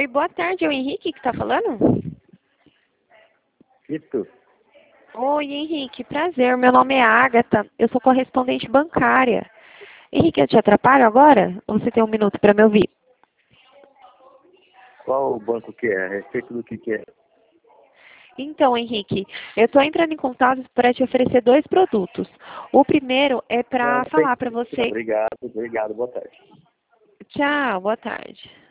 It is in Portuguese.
boa tarde, é o Henrique que está falando? Isso. Oi, Henrique, prazer, meu nome é Agatha, eu sou correspondente bancária. Henrique, eu te atrapalho agora? Ou você tem um minuto para me ouvir? Qual o banco que é? A respeito do que é? Então, Henrique, eu estou entrando em contato para te oferecer dois produtos. O primeiro é Não, para não tem. falar para você... Obrigado, boa tarde. Tchau, boa tarde.